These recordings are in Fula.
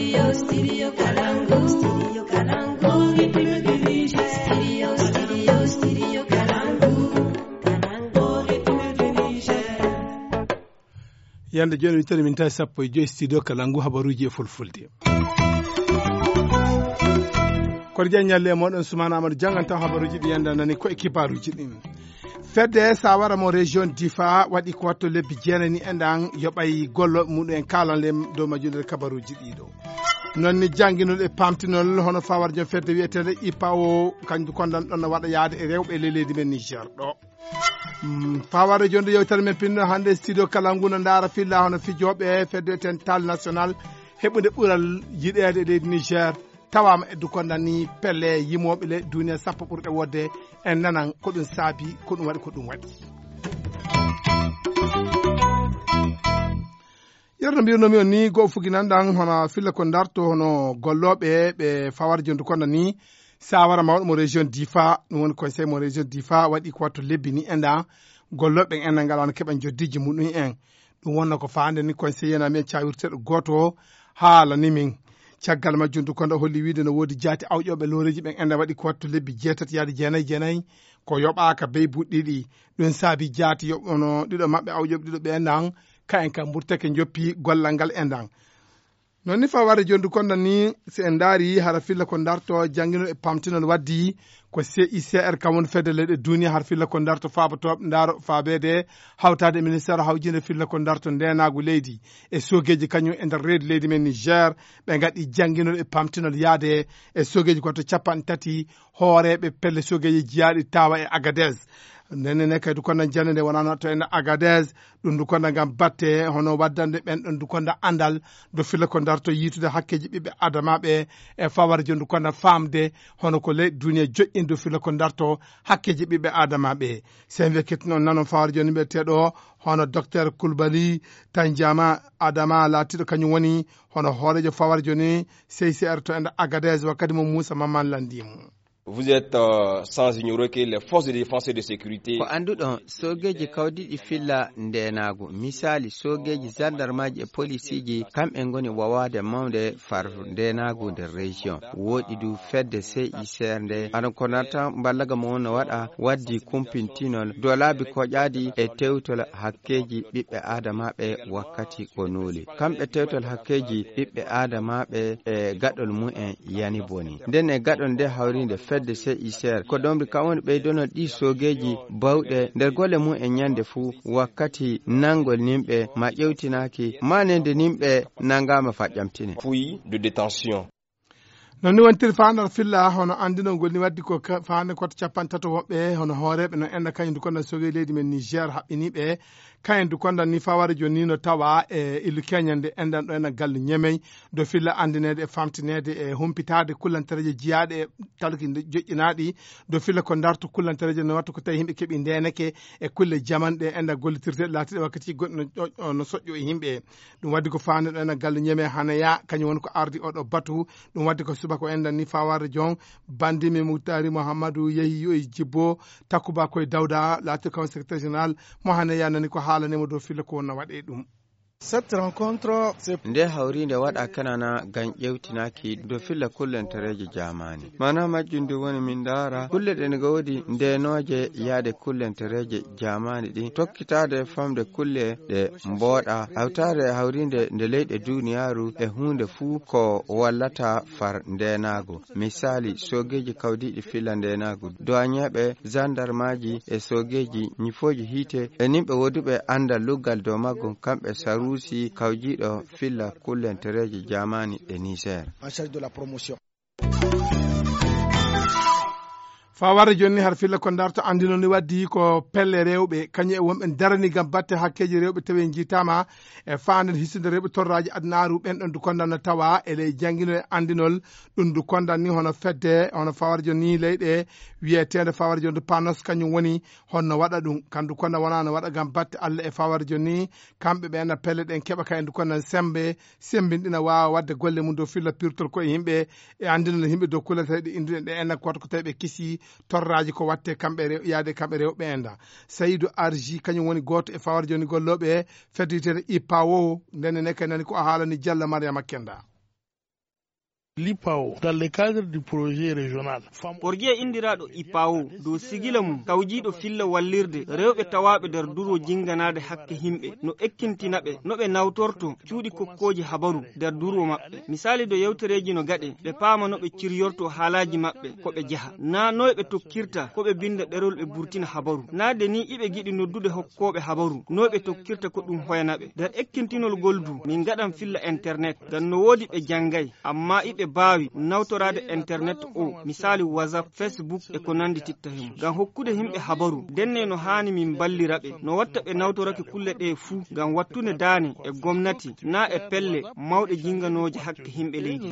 Studio Kalangu. Studio Kalangu. Studio Kalangu. Yande joni mi tani min tawi sappo e joyi studio Kalangu habaruji e fulfulde. Kono jaññalle e moɗon Soumana Amadou jangantaw habaruji ɗi yanda nani ko e kibaruji ɗin. Fedde sawara mo région Difa waɗi ko watto lebbi jeenani enɗan yoɓay gollo muɗum en kalanle dow majjunde kabaruji ɗiɗo. Nonni jangguinol e pamtinol hono fawar jom fedde wiyetede IPAO kanjum kondan ɗon no waɗa yaade e rewɓe e leydi men Niger ɗo. Faware jonde yewtere men pinno hande studio Kalangu no ndara filla hono fijoɓe fedde wiyeten tal national heɓude ɓuural yiɗede e leydi Niger tawama e dukondan ni pelle yimoɓe le duniya sappo ɓurɗe wodde en nanan ko ɗum saabi ko ɗum waɗi ko ɗum waɗi. Yerno mbirnomi on ni go fuginanɗan hono filla ko darto hono golloɓe ɓe fawar jonde kondan ni sawara mawɗo mo région Difa ɗum woni conseil mo région Difa waɗi ko watto lebbi ni enɗa golloɓe enɗa ngal wano keɓen joddiji muɗum en ɗum wonno ko fande ni conseiller na men cawirteɗo goto haala ni min caggal majjum du konda holli wiide no woodi jaati awƴoɓe loreji ɓen enɗa waɗi ko watto lebbi jeetati yaade jeenayyi ko yoɓaka beybuɗ ɗiɗi ɗum saabi jaati yoɓono ɗiɗo mabɓe awƴoɓe ɗiɗo ɓe enɗan ka en kam ɓurtake joppi gollal ngal enɗan non ni faware jondu konda ni si en daari hara filla ko darto jangguinol e pamtinol waddi ko CICR kam woni fedde leyɗe duniya har filla ko darto fabatoɓe daaro fabede hawtade ministére hawjinde filla ko darto ndenagu leydi e sogueji kañum e nder reedu leydi men Niger ɓe gaɗi jangguinol e pamtinol yaade e sogueji koto capanɗe tati hooreɓe pelle sogueji jiyaɗi tawa e Agadez nenene kay dukonda jande nde wonano to en Agadez ɗum dukonda gam batte hono waddande ɓen ɗon dukonda andal do filla ko darto yitude hakkeji ɓiɓɓe adamaɓe e fawar jondu konda famde hono ko leydi duniya joƴƴin do filla ko darto hakkeji ɓiɓɓe adamaɓe sen we kettinon nanon fawar joni mbiyeteɗo hono docteur Coulibaly Tandiama Adama latiɗo kañum woni hono hoorejo fawar joni CICR to en Agadez wakkati mo Moussa Maman landimo. Vous êtes sans ignorer que les forces de défense et de sécurité ko anduɗon sogeji kawdiɗi filla ndenagu misali sogeji gendarmeji e policiji kamɓe goni wawade mawde far ndenagu nder région woɗi du fedde CICR nde aɗa ko nata ballaga mo no waɗa waddi kumpintinol do laabi koƴadi e tewtol hakkeji ɓiɓɓe adamaɓe wakkati ko nuuli kamɓe tewtol hakkeji ɓiɓɓe adamaɓe e gaɗol mumen yani boni nden e gaɗol nde hawride fedde CICR ko ɗomri kam woni ɓeydono ɗi sogeji bawɗe nder golle mum e ñande fuu wakkati nangol nimɓe ma ƴewtinaki manede nimɓe nangama faƴƴamtine fouille de détention. Non ni wontiri fandar filla hono andinogol ni waddi ko fande koto capanɗe tato woɓɓe hono hooreɓe no enɗa kañum du konda sogue leydi men Niger haɓɓiniɓe kayen du konda ni faware joni no tawa e illu keñande enɗan ɗo ena galle ñemey do filla andinede e famtinede e humpitade kullantereje jiyaɗe e talki joƴƴinaɗi do filla ko darto kullantereje no wattu ko tawi yimɓe keeɓi ndeneke e kulle jamanɗe enɗa gollitirteɗe laatiɗe wakkati goɗɗo no soƴƴo e yimɓe ɗum waddi ko fande ɗo ena galle ñeme hanaya kañum woni ko ardi oɗo batu ɗum waddi ko subaka enɗan ni faware jon bandimi Moutari Mouhamadou yeehi yo e jibbo takkuba koye Dawda laatiɗo kam secrétaire général mo hanaya nani ko haalanimo dow filla ko wonna waɗe ɗum. Cette rencontre nde hawrinde waɗa kanana gan ƴewtinaki do filla kullentereje jamani mana majjunde woni min dara kulle ɗe ne gawdi ndenoje yaade kullentereje jamani ɗi tokkitade famde kulle ɗe mbooɗa hawtare hawrinde nde leyɗe duniyaru e hunde fuu ko wallata far ndenago misali sogeji kawdiɗi filla ndenago douaniéɓe gendarmaji e sogeji ñifoji hiite e nimɓe woduɓe andal luggal dow maggo kamɓe saru rusi kawjiɗo filla kullentereje jamani e Niger. faware joni har filla ko darto andino ni waddi ko pelle rewɓe kañum e wonɓe darani gam batte hakkeji rewɓe tawi jitama e fande hisude rewɓe torraji adnaru ɓen ɗon du kondan no tawa ele jangguino e andinol ɗum du kondan ni hono fedde hono faware joni leyɗe wiyetede faware joni panos kañum woni honno waɗa ɗum kandu konda wona no waɗa gam batte Allah e faware joni kamɓe ɓen pelle ɗen keɓa kay du kondan sembe sembinɗina wawa wadde golle mum dow filla pirtol koye yimɓe e andinol yimɓe dow kullateɗe induɗen ɗe enna koto ko tawi ɓe kisi torraji ko watte kamɓe yaade kamɓe rewɓe enda Saydou Arji kañum woni goto e fawar joni golloɓe fedde witede IPAO ndenne ne kay nani ko a haalani Diallo Mariama Kenda. Cette rencontre, c'est... Nde hawride waɗa kanana gan ƴewtinaki do filla kullantereje jamani mana majjunde woni min dara kulle ɗe ne gawdi ndenenoje yaade kullentereje jamani ɗi tokkitade famde kulle ɗe mbooɗa hawtare hawrinde nde ena galle ñeme kañum woni ko ardi oɗo batu ɗum waddi ko fande ɗo ena galle ñeme hanaya kañum woni ko haalanimo dow filla ko wonna waɗe ɗum L'IPAO, dans le cadre du projet régional. Porgie indiraɗo IPAO dow sigila mum tawjiɗo filla wallirde rewɓe tawaɓe nder duro jinganade hakke himɓe no ekkintinaɓe no ɓe nawtorto cuuɗi kokkoji habaru nder duro maɓɓe. Misali do yewtereji no gaɗe ɓe paama no ɓe ciryorto haalaji maɓɓe ko ɓe jaha. Na noye ɓe tokkirta ko ɓe binda ɗerol ɓe burtina habaru. Na de ni iɓe giɗi noddude hokkoɓe habaru noye ɓe tokkirta ko ɗum hoyanaɓe. Nder ekkintinol goldu min gaɗan filla internet ngam no woodi ɓe janggay amma iɓe baawi nawtorade internet o misali WhatsApp, Facebook e ko nandi titta himo ngam hokkude himɓe habaru denne no haani min balliraɓe no watta ɓe nawtorake kulle ɗe fuu ngam wattude daane e gomnati na e pelle mawɗe jinganoje hakke himɓe leydi.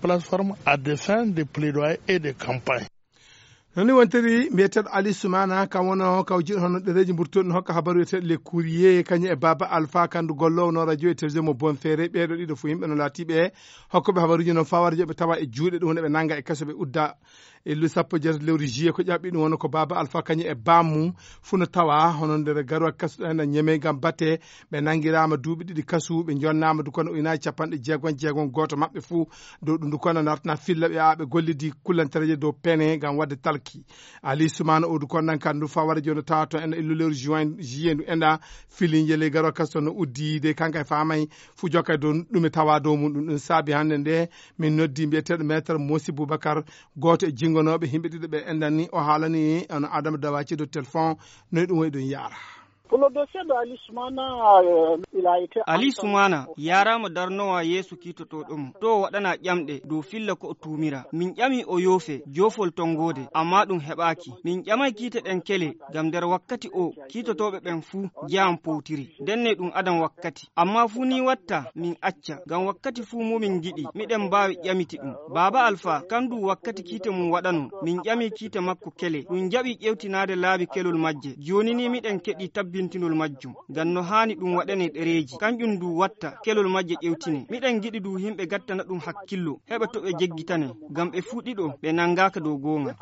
noni wontiri mbiyeteɗo Ali Soumana kam wono kawjiɗo hono ɗereji mburtoɗi no hokka habaru wiyeteɗo les courrier kañum e Baba Alpha kandu gollowo no radio e télévision mo bon feere ɓeeɗo ɗiɗo fo yimɓe no laatiɓe hokkoɓe habaruji noon fawarjo ɓe tawa e juuɗe ɗum ɓe nanga e kaso ɓe udda e lu sappo jeetati lewru juillet ko ƴaɓɓi ɗum woni ko Baba Alpha kañum e bammu fu no tawa hono nder garowa kasuɗo hen ñeme gam batte ɓe nangirama duuɓi ɗiɗi kasu ɓe jonnama dukono ujunaji capanɗe jeegom goto mabɓe fuu dow ɗum dukono nartana filla ɓe ɓe gollidi kullantereje dow pene gam wadde talki. Ali Soumana o dukono nan kandu fawara joni tawa to en illu lewru juillet ndu enɗa filije ley garowa kasuɗo no uddide kanka e famay fu jokka dow ɗum e tawa dow mum ɗum saabi hande nde min noddi mbiyeteɗo maître Mossi Boubacar goto e jingonoɓe himɓe ɗiɗo ɓe endani o haalani ono Adama Dawaci do téléphone noyi ɗum wayi ɗum yaara. Ali Soumana yarama darnowa yeeso kitotoɗomo to waɗana ƴamɗe dow filla ko o tumira min ƴami o yoofe jofol tongode amma ɗum heɓaki min ƴamay kiite ɗen kele gam nder wakkati o kitotoɓe ɓen fuu jeyam powtiri denne ɗum adam wakkati amma fuu ni watta min acca gam wakkati fuu momin giɗi miɗen mbawi ƴamiti ɗum. Baba Alpha kandu wakkati kiite mum waɗano min ƴami kiite makko kele ɗum jaɓi ƴewtinade laabi kelol majje joni ni miɗen keɗi tabbintinol majjum ngam no haani ɗum waɗane ɗereji kanjum du watta kelol majje ƴewtine miɗen giɗi du himɓe gattana ɗum hakkillo heɓa to ɓe jeggitane ngam ɓe fuɗɗiɗo ɓe nangaka dow gonga.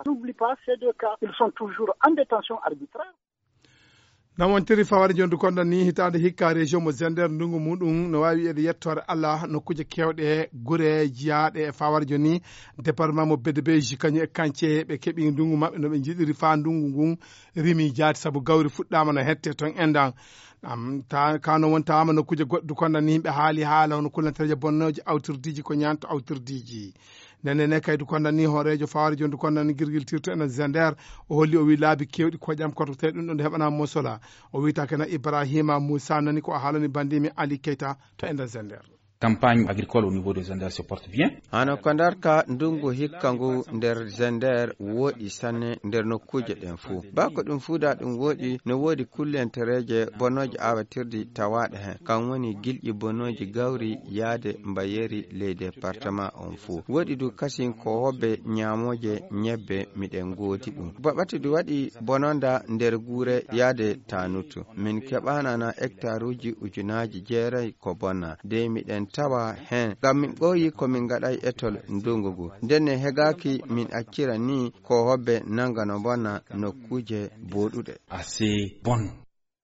nam wontiri fawade jondu konɗon ni hitande hikka région mo Zender ndungu muɗum no wawi wiyede yettore Allah nokkuje kewɗe guure jiyaɗe e fawade joni département mo Bédébeji kañum e Kanthie ɓe keeɓi ndungu mabɓe no ɓe jiɗiri fa ndungu ngun rimi jaati saabu gawri fuɗɗama no hette ton endan kano wontama nokkuje goɗɗo konɗon ni yimɓe haali haala hono kullantereje bonnoje awtirdiji ko ñanto awtirdiji nene kaydu konɗon ni horejo fawade jondu konɗon ni guirguil tirto ene Zender o holli o wi laabi kewɗi koƴam koto tawi ɗum ɗon nde heɓanama mosola o wita kena Ibrahima Moussa nani ko a haalani bandimi Ali Keita to enden Zender. Campagne agricole au niveau de Zender se porte bien. Hano kondarka ndungu hikkangu nder Zender woɗi sanne nder nokkuje ɗen fuu. Bako ɗum fuuda ɗum woɗi no woodi kullentereje bonoje awatirdi tawaɗe hen kan woni gilƴi bonoji gawri yaade mbayeri ley département on fuu. Woɗi du kasin ko hobbe ñamoje ñebbe miɗen gooti ɗum. Baɓati du waɗi bononda nder guure yaade tanutu. Min keɓanana hectare uji ujunaji jeeray ko bonna de miɗen tawa hen ngam min ɓooyi ko min gaɗay etol ndungugu ndenne hegaki min accira ni ko hobbe nangano bonna nokkuje boɗuɗe assez bonne.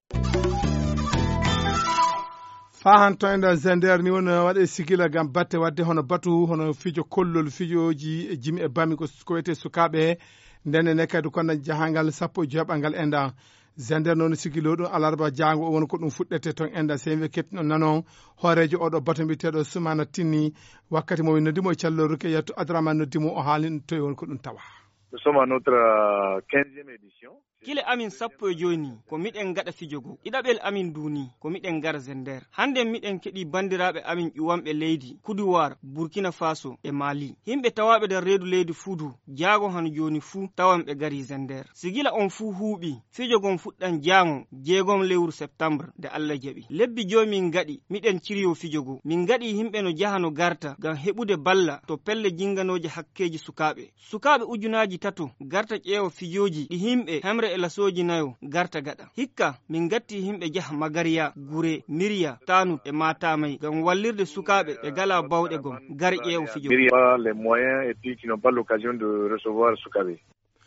fahan to ender Zender ni woni waɗe sigila gam batte wadde hono batu hono fijo kollol fijoji e jimi e bami ko wiyete sukaɓe ndenne ne kadi kono jahangal sappo joɓangal endan Zender noon sigilo ɗum alarba jango o woni ko ɗum fuɗɗete ton enda sewi kettino nanon horejo oɗo bato mbiteɗo Soumana Tinni wakkati mo noddimo e calloruke yetto Abdourahmane noddimo o haalin to woni ko ɗum tawa. Nous sommes à notre 15e édition. Kile amin sappo e joni ko miɗen gaɗa fijogo ɗiɗaɓel amin duni ko miɗen gara Zender hande miɗen keɗi bandiraɓe amin ƴuwanɓe leydi Côte d'Ivoire, Burkina Faso e Mali himɓe tawaɓe nder reedu leydi fuudu jaago han joni fuu tawanɓe gari Zender sigila on fuu huuɓi fijogon fuɗɗan jango 6 lewru septembre nde Allah jaɓi lebbi joyi min gaɗi miɗen ciriyo fijogo min gaɗi himɓe no jahano garta ngam heɓude balla to pelle jinganoje hakkeji sukaɓe ujunaji tato garta ƴeewa fijoji ɗi himɓe hemre e lasoji nayo garta gaɗa hikka min gatti himɓe jaha Magariya, Gure, Miriya, Tanu e Matamay ngam wallirde sukaɓe ɓe gala bawɗe gon gari ƴeewa fijogo. Les moyens et puis qui n'ont pas l'occasion de recevoir sukaɓe.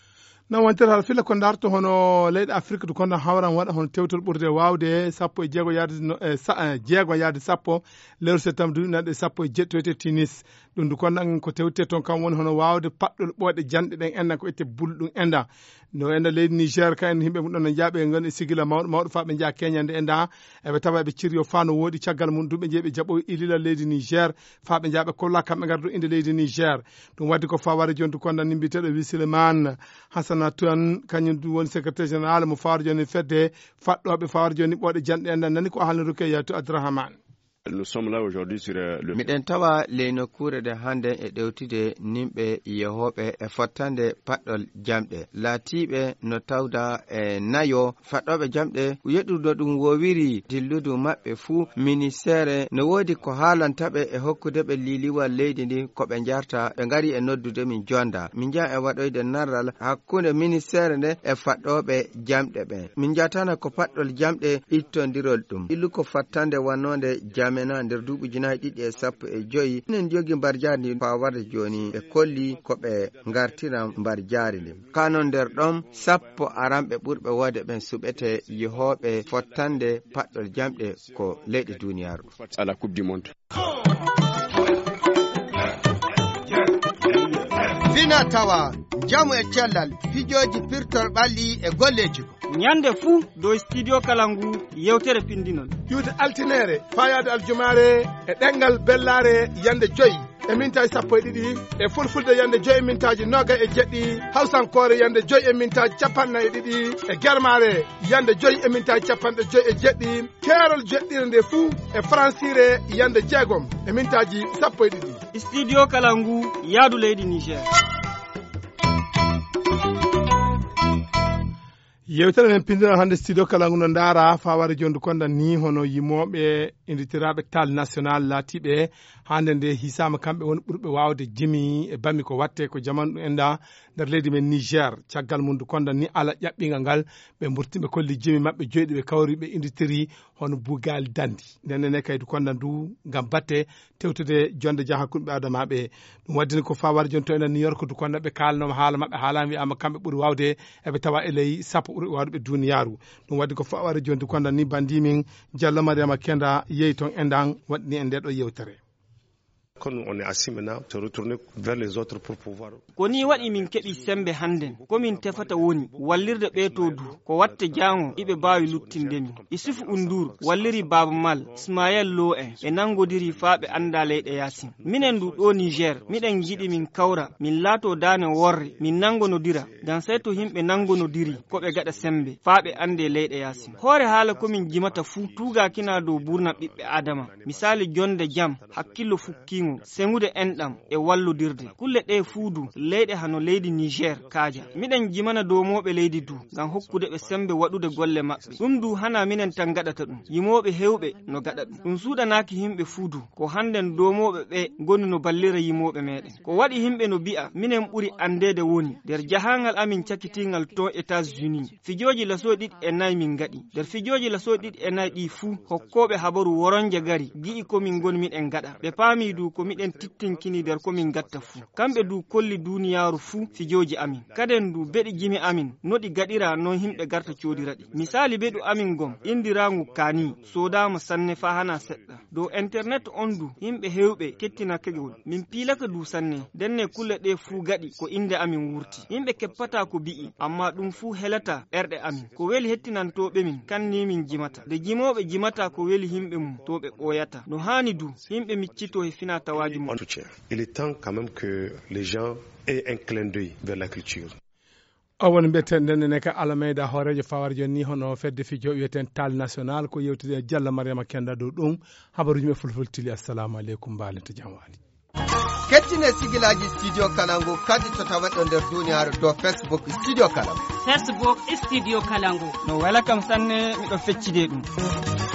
nan wontere hal filla ko darto hono leydi Afrique du kono hawran waɗa hono tewtol ɓurde wawde sappo e jeego yaade sappo lewru septembre nanɗe sappo e jeettoyte Tunis ɗum du kono ko tewte toon kam woni hono wawde paɗɗol ɓooɗe janɗe ɗen endan ko ette bulɗum enda no enda leydi Niger ka en himɓe mum ɗon no jaaɓe ngon e sigila mawɗo fa ɓe jaa keñande enda eɓe tawa ɓe ciryo fa no woodi caggal mum duɓe jeeɓe jaɓo ilila leydi Niger fa ɓe jaaɓe kolla kamɓe gardo inde leydi Niger ɗum waddi ko faware jontu konda nimbiteɗo wi Suleiman Hassana Tuan kañum woni secrétaire général mo faware joni fedde faɗɗoɓe faware joni ɓooɗe janɗe enda nani ko haalni Rukayatu Abdourahmane. Nous sommes là aujourd'hui sur le miɗen tawa ley nokkure de hande e ɗewtide nimɓe yehoɓe e fottande paɗɗol jamɗe laatiɓe no tawda e nayo faɗɗoɓe jamɗe yeɗuɗo ɗum wowiri dilludu maɓɓe fuu ministére no woodi ko haalantaɓe e hokkudeɓe liliwal leydi ndi koɓe jarta ɓe ngari e noddude min jonda min jaa e waɗoyde narral hakkunde ministére nde e faɗɗoɓe jamɗe ɓe min jatana ko paɗɗol jamɗe ittodirol ɗum illu ko fattande wannode mena nder duuɓi junayi ɗiɗi e sappo e joyi enen jogi mbar jaari ndi pawarde joni ɓe kolli ko ɓe gartira mbar jaari ndi kanon nder ɗon sappo aranɓe ɓurɓe woode ɓen suɓete yehoɓe fottande paɗɗol jamɗe ko leyɗe duniyaru à la coupe du monde. fina tawa jamu e cellal fijoji pirtol ɓalli e golleji nyande fuu dow studio kalangu yewtere pindinol yuude altinere fayade aljumare e ɗengal bellare yande joyi e mintaji sappo e ɗiɗi e fulfulde yande joyi e mintaji noga e jeɗɗi hawsankore yande joyi e mintaji capannayyi e ɗiɗi e germare yande joyi e mintaji capanɗe joyi e jeɗɗi keerol jeɗɗire nde fuu e francire yande jeegom e mintaji sappo e ɗiɗi studio kalangu yaadu leydi Niger. yewtere men pindina hande studio kalangu no ndaara faware jondu konda ni hono yimoɓe inditiraɓe tal national laatiɓe hande nde hisama kamɓe woni ɓurɓe wawde jimi e bammi ko watte ko jamanu ɗum enda nder leydi men Niger caggal mum du konda ni ala ƴaɓɓingal ngal ɓe burtiɓe kolli jimi mabɓe joyɗi ɓe kawri ɓe inditiri hono bugal dandi ndenne kaydu konda ndu gam batte tewtude jonde jaa hakkude ɓe adamaɓe ɗum waddini ko faware joni to enen New York du konda ɓe kalnoma haala mabɓe haalama wiyama kamɓe ɓuuri wawde eɓe tawa e ley sappo ɓuuri wawde ɓe duniyaru ɗum waddi ko faware joni du konda ni bandimin Diallo Mariama Kenda yeyi toon endan waɗini en ndeɗo yewtere. On est assis maintenant de retourner vers les autres pour pouvoir. Koni waɗi min keɓi sembe handen komin tefata woni wallirde ɓeeto du ko watte jango iɓe bawi luttindemi Isufu Undur walliri Baba Mal Ismaël Lo en ɓe nangodiri fa ɓe anda leyɗe Yasin minen du ɗo Niger miɗen jiɗi min kawra min laato dane worre min nangonodira dan sai to himɓe nangonodiri ko ɓe gaɗa sembe fa ɓe ande leyɗe Yasin hoore haala komin jimata fuu tuga kina dow burna ɓiɓɓe adama misali jonde jam hakkillo fukkimo sengude enɗam e wallodirde kulle ɗe fuudu leyɗe hano leydi Niger kaaja miɗen jimana dow moɓe leydi du ngam hokkude ɓe sembe waɗude golle maɓɓe ɗum du hana minen tan gaɗata ɗum yimoɓe hewɓe no gaɗa ɗum suuɗanaki himɓe fuudu ko handen domoɓe ɓe goni no ballira yimoɓe meɗen ko waɗi himɓe no bi'a minen ɓuri andede woni nder jahangal amin cakkitingal to États-Unis fijoji laso ɗiɗi e nayyi min gaɗi nder fijoji laso ɗiɗi e nayyi ɗi fuu hokkoɓe habaru woronje gari gi'i komin goni miɗen gaɗa ɓe paami du ko miɗen tittinkini nder komin gatta fuu kamɓe du kolli duniyaru fuu fijoji amin kaden du beɗi jimi amin noɗi gaɗira non himɓe garta codiraɗi misali beɗu amin gom indiragu kani sodama sanne fa hana seɗɗa dow internet on du himɓe hewɓe kettina kegol min pilaka du sanne denne kulle ɗe fuu gaɗi ko inde amin wurti himɓe keppata ko bi'i amma ɗum fuu helata ɓerɗe amin ko weli hettinantoɓe min kanni min jimata de jimoɓe jimata ko weli himɓe mum to ɓe ɓoyata no hani du himɓe miccito e fina tawaji mum. Il est temps quand même que les gens aient un clin d'œil vers la culture. Awon mbiyeten ndenne ka alameyda hoorejo faware joni ni hono fedde fijo wiyeten tal national ko yewtide e Diallo Mariama Kenda dow ɗum habaruji me fulfultili assalamu aleykum mbalente jam wali kettine sigilaji studio kalangu kadi to tawaɗo nder duniyaru dow Facebook studio kalangu Facebook studio kalangu no wala kam sanne miɗo feccide ɗum